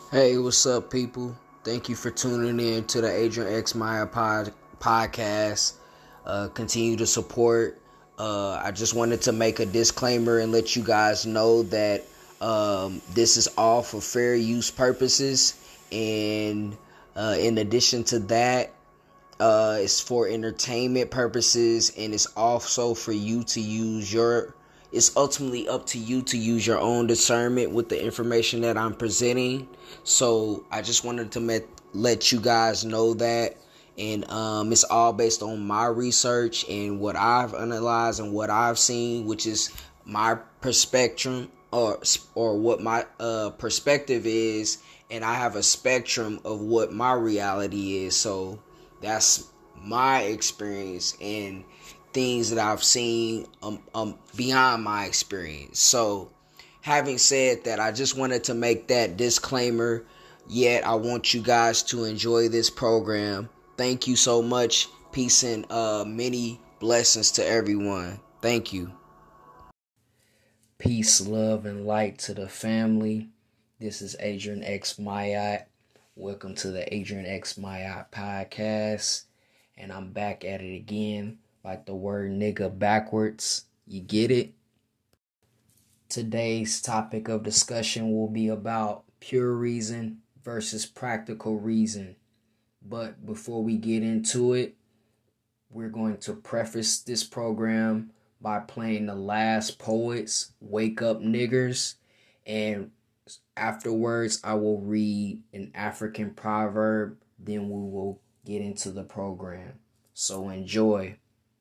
Hey, what's up, people? Thank you for tuning in to the Adrian X Maya podcast. Continue to support. I just wanted to make a disclaimer and let you guys know that this is all for fair use purposes. And in addition to that, it's for entertainment purposes, and it's also for you to use your. It's ultimately up to you to use your own discernment with the information that I'm presenting. So I just wanted to let you guys know that, and it's all based on my research and what I've analyzed and what I've seen, which is my perspective or what my perspective is, and I have a spectrum of what my reality is. So that's my experience and things that I've seen beyond my experience. So, having said that, I just wanted to make that disclaimer. Yet, I want you guys to enjoy this program. Thank you so much. Peace and many blessings to everyone. Thank you. Peace, love, and light to the family. This is Adrian X Mayat. Welcome to the Adrian X Mayat podcast. And I'm back at it again, like the word nigga backwards. You get it? Today's topic of discussion will be about pure reason versus practical reason. But before we get into it, we're going to preface this program by playing The Last Poets, Wake Up Niggers, and afterwards I will read an African proverb, then we will get into the program. So enjoy.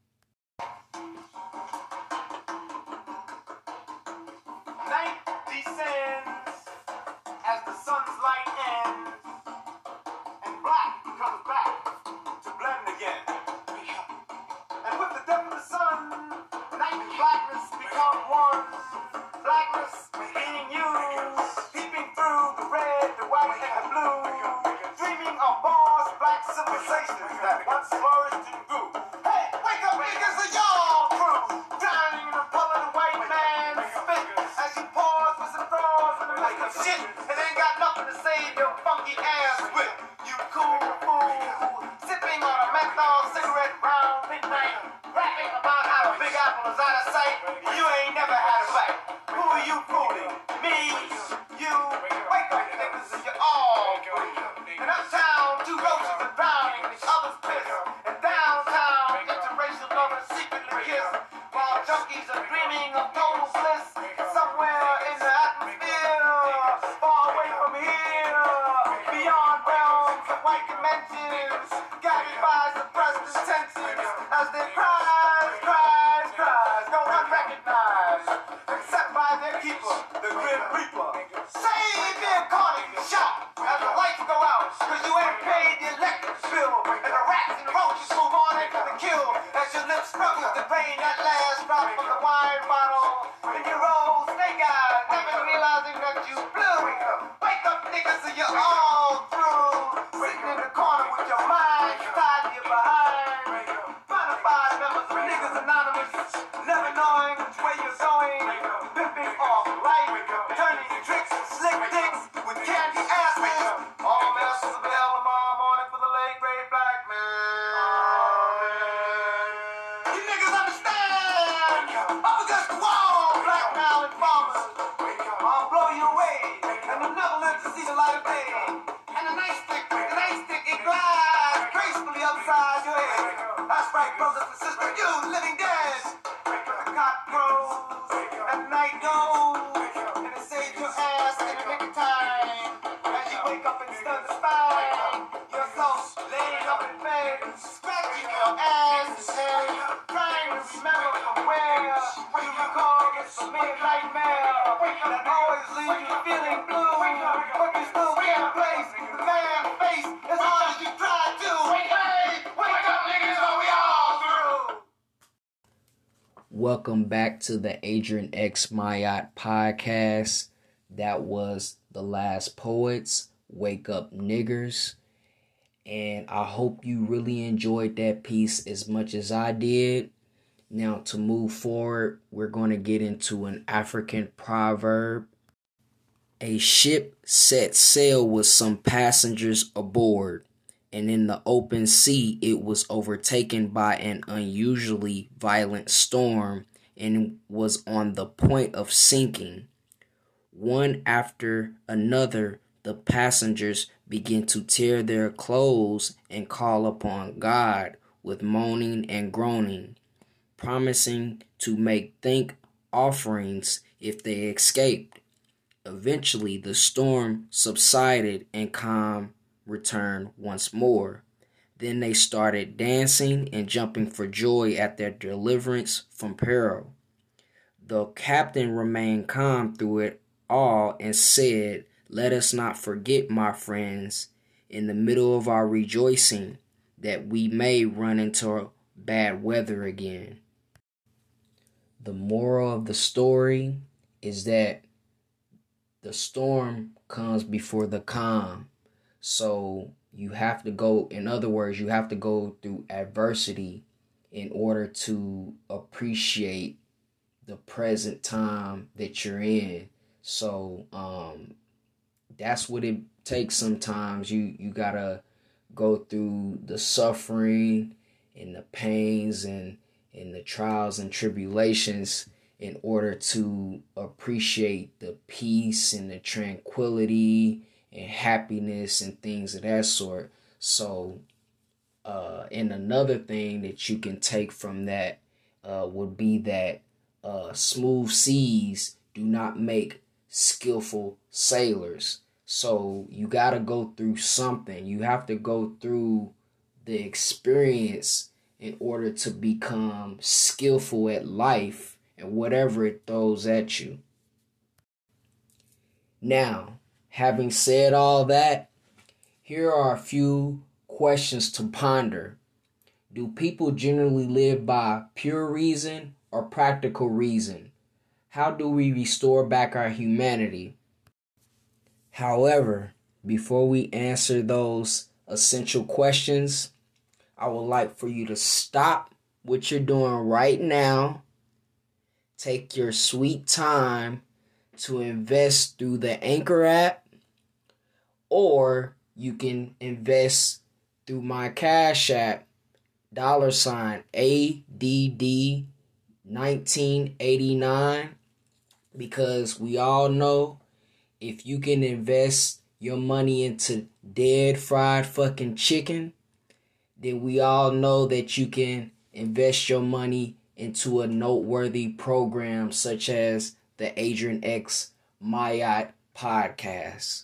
Night descends as the sun's light ends, and black comes back to blend again. And with the death of the sun, night and blackness become one. Blackness is being used, peeping through the red, the white, and the blue, dreaming of Mars, black civilizations that once flourished and grew. Hey, wake up, niggas, are y'all through? Drowning in the pull of the white man's spit as you pause for some throws in the midst of shit and ain't got nothing to save your funky ass with. You cool fool, sipping on a menthol cigarette round midnight, rapping about how the Big Apple is out of sight. You ain't never had a bite. Who are you fooling? Me? You? Wake up, niggas, and you're all free. In uptown, two roaches are drowning in each other's piss. And downtown, interracial lovers secretly kiss, while junkies are dreaming of total bliss. Somewhere in the atmosphere, far away from here, beyond realms of white dimensions, guided by suppressed intentions, as they cries, go unrecognized, except by their keeper, the Grim Reaper. Save your Carnegie shop as the lights go out, cause you ain't paid the electric bill, and the rats and roaches move on into the kill, as your lips struggle to drain that last drop from the wine bottle, and you roll snake eyes, never realizing that you blew. Wake up, niggas, so you're all through, sitting in the corner with your mind tied to your behind, bonafide members of Niggas Anonymous, never knowing which way you're going, pimping off life, turning tricks, slick dicks with candy asses, all masters of hell tomorrow morning for the late great black man. You niggas understand? Up against the wall, black now and farmers, I'll blow you away, and you'll never live to see the light of day. And the nightstick, it glides gracefully upside your head. That's right, brothers and sisters, you living dead. The cock crows, and the night goes, and it saves your ass in the nick of time. As you wake up and stun the spine, yourself laying up in bed, scratching your ass head, trying to remember from where you recall it's a mere nightmare that always leaves you feeling blue, but you still can't place the man's face as hard as you try to. Hey, wake up, niggas, are we all through? Welcome back to the Adrian X Mayat podcast. That was The Last Poets, Wake Up Niggers. And I hope you really enjoyed that piece as much as I did. Now, to move forward, we're going to get into an African proverb. A ship set sail with some passengers aboard, and in the open sea it was overtaken by an unusually violent storm and was on the point of sinking. One after another, the passengers began to tear their clothes and call upon God with moaning and groaning, promising to make thank offerings if they escaped. Eventually, the storm subsided and calm returned once more. Then they started dancing and jumping for joy at their deliverance from peril. The captain remained calm through it all and said, "Let us not forget, my friends, in the middle of our rejoicing, that we may run into bad weather again." The moral of the story is that the storm comes before the calm. So you have to go, in other words, you have to go through adversity in order to appreciate the present time that you're in. So that's what it takes sometimes. You gotta go through the suffering and the pains and the trials and tribulations in order to appreciate the peace and the tranquility and happiness and things of that sort. So, and another thing that you can take from that would be that smooth seas do not make skillful sailors. So you got to go through something. You have to go through the experience in order to become skillful at life and whatever it throws at you. Now, having said all that, here are a few questions to ponder. Do people generally live by pure reason or practical reason? How do we restore back our humanity? However, before we answer those essential questions, I would like for you to stop what you're doing right now. Take your sweet time to invest through the Anchor app, or you can invest through my Cash App, $ADD1989, because we all know if you can invest your money into dead fried fucking chicken, then we all know that you can invest your money into a noteworthy program such as the Adrian X Mayat podcast.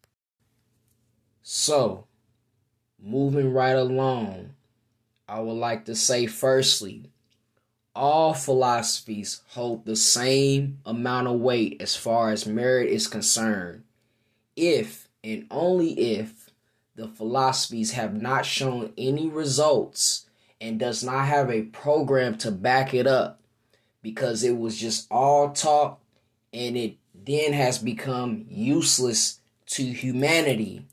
So, moving right along, I would like to say firstly, all philosophies hold the same amount of weight as far as merit is concerned, if and only if the philosophies have not shown any results and does not have a program to back it up, because it was just all talk and it then has become useless to humanity.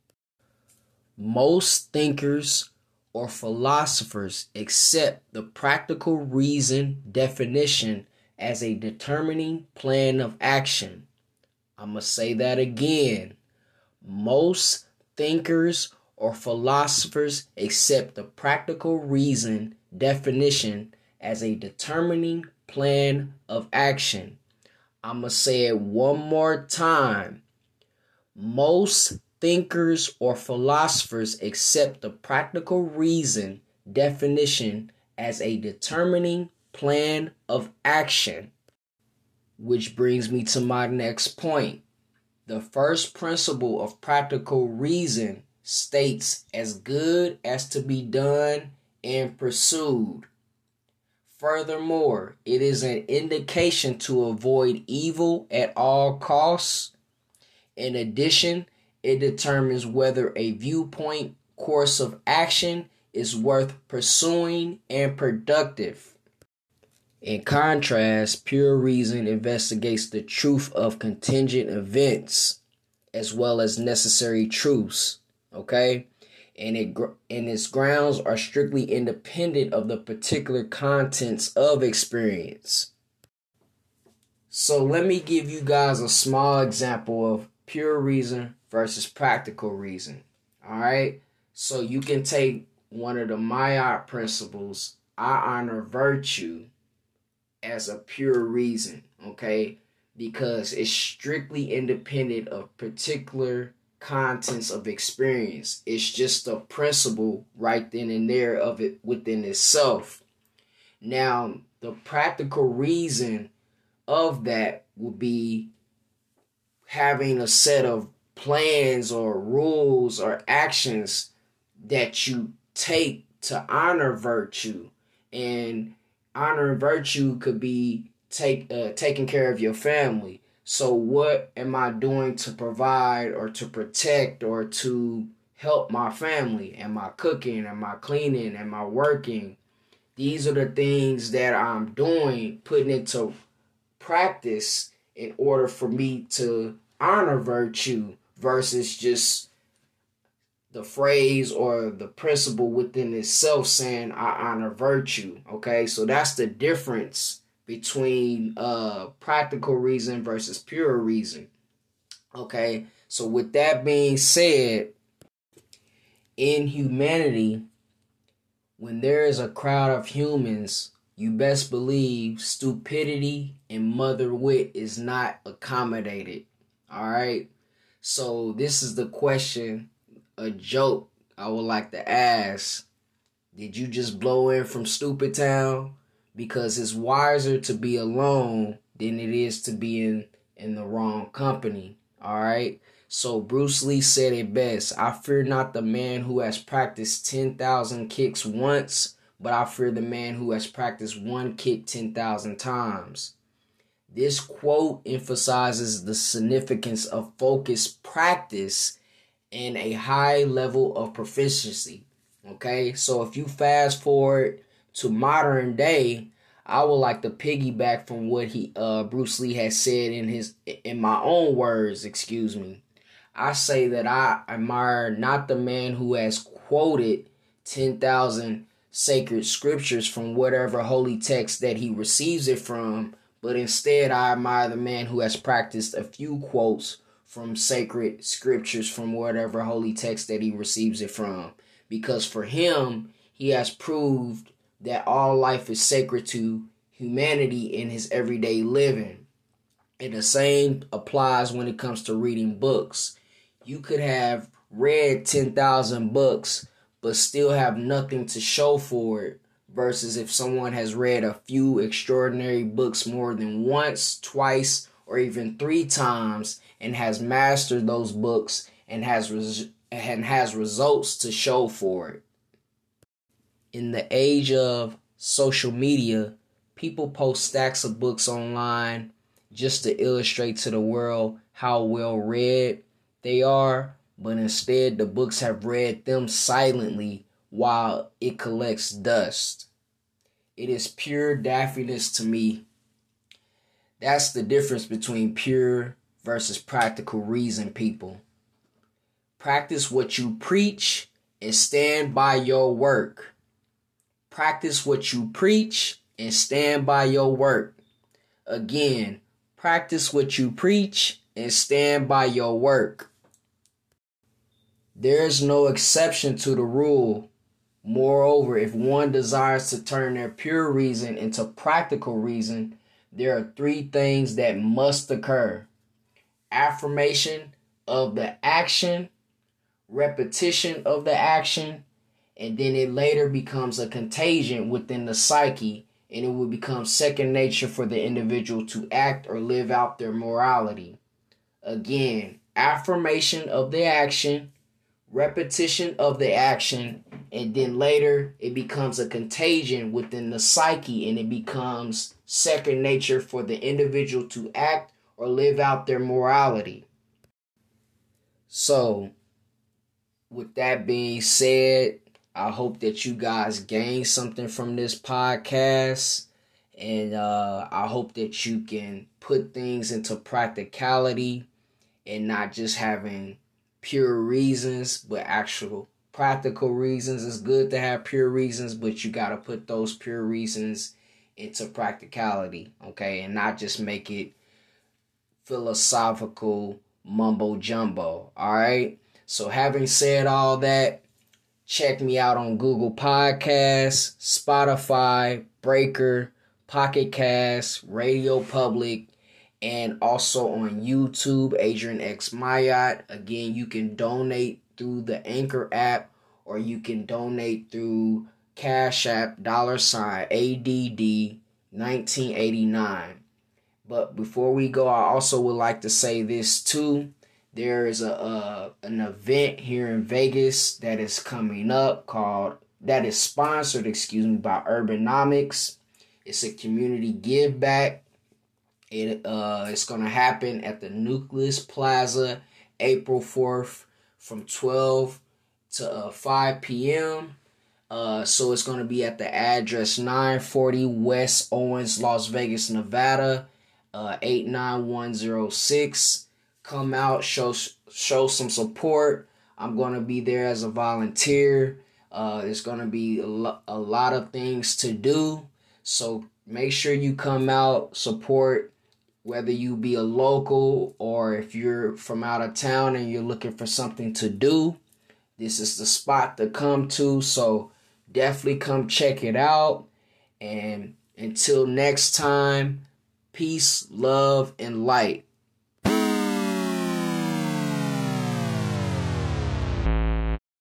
Most thinkers or philosophers accept the practical reason definition as a determining plan of action. I'm going to say that again. Most thinkers or philosophers accept the practical reason definition as a determining plan of action. I'm going to say it one more time. Most thinkers or philosophers accept the practical reason definition as a determining plan of action. Which brings me to my next point. The first principle of practical reason states as good as to be done and pursued. Furthermore, it is an indication to avoid evil at all costs. In addition, it determines whether a viewpoint course of action is worth pursuing and productive. In contrast, pure reason investigates the truth of contingent events as well as necessary truths, okay? And its grounds are strictly independent of the particular contents of experience. So let me give you guys a small example of pure reason versus practical reason. All right. So you can take one of the Maya principles, I honor virtue, as a pure reason. Okay. Because it's strictly independent of particular contents of experience. It's just a principle right then and there of it within itself. Now, the practical reason of that would be having a set of plans or rules or actions that you take to honor virtue. And honoring virtue could be taking care of your family. So what am I doing to provide or to protect or to help my family? Am I cooking? Am I cleaning? Am I working? These are the things that I'm doing, putting into practice in order for me to honor virtue versus just the phrase or the principle within itself saying I honor virtue. Okay, so that's the difference between practical reason versus pure reason. Okay, so with that being said, in humanity, when there is a crowd of humans, you best believe stupidity and mother wit is not accommodated. All right, so this is the question, a joke I would like to ask. Did you just blow in from Stupid Town? Because it's wiser to be alone than it is to be in the wrong company. All right. So Bruce Lee said it best. I fear not the man who has practiced 10,000 kicks once, but I fear the man who has practiced one kick 10,000 times. This quote emphasizes the significance of focused practice and a high level of proficiency. Okay, so if you fast forward to modern day, I would like to piggyback from what Bruce Lee has said in my own words, excuse me. I say that I admire not the man who has quoted 10,000 sacred scriptures from whatever holy text that he receives it from, but instead I admire the man who has practiced a few quotes from sacred scriptures from whatever holy text that he receives it from. Because for him, he has proved that all life is sacred to humanity in his everyday living. And the same applies when it comes to reading books. You could have read 10,000 books, but still have nothing to show for it. Versus if someone has read a few extraordinary books more than once, twice, or even 3 times and has mastered those books and has results to show for it. In the age of social media, people post stacks of books online just to illustrate to the world how well read they are, but instead the books have read them silently while it collects dust. It is pure daffiness to me. That's the difference between pure versus practical reason, people. Practice what you preach and stand by your work. Practice what you preach and stand by your work. Again, practice what you preach and stand by your work. There is no exception to the rule. Moreover, if one desires to turn their pure reason into practical reason, there are 3 things that must occur: affirmation of the action, repetition of the action, and then it later becomes a contagion within the psyche, and it will become second nature for the individual to act or live out their morality. Again, affirmation of the action, repetition of the action, and then later it becomes a contagion within the psyche, and it becomes second nature for the individual to act or live out their morality. So, with that being said, I hope that you guys gain something from this podcast, and I hope that you can put things into practicality and not just having pure reasons, but actual practical reasons. It's good to have pure reasons, but you got to put those pure reasons into practicality, okay? And not just make it philosophical mumbo jumbo. All right. So having said all that, check me out on Google Podcasts, Spotify, Breaker, Pocket Cast, Radio Public, and also on YouTube, Adrian X Mayat. Again, you can donate through the Anchor app, or you can donate through Cash App, $ADD 1989. But before we go, I also would like to say this too. There is an event here in Vegas that is coming up that is sponsored, by Urbanomics. It's a community give back. It's gonna happen at the Nucleus Plaza, April 4th, from 12 to 5 p.m. So it's gonna be at the address 940 West Owens, Las Vegas, Nevada, 89106. Come out, show some support. I'm gonna be there as a volunteer. There's gonna be a lot of things to do. So make sure you come out, support, whether you be a local or if you're from out of town and you're looking for something to do. This is the spot to come to. So definitely come check it out. And until next time, peace, love, and light.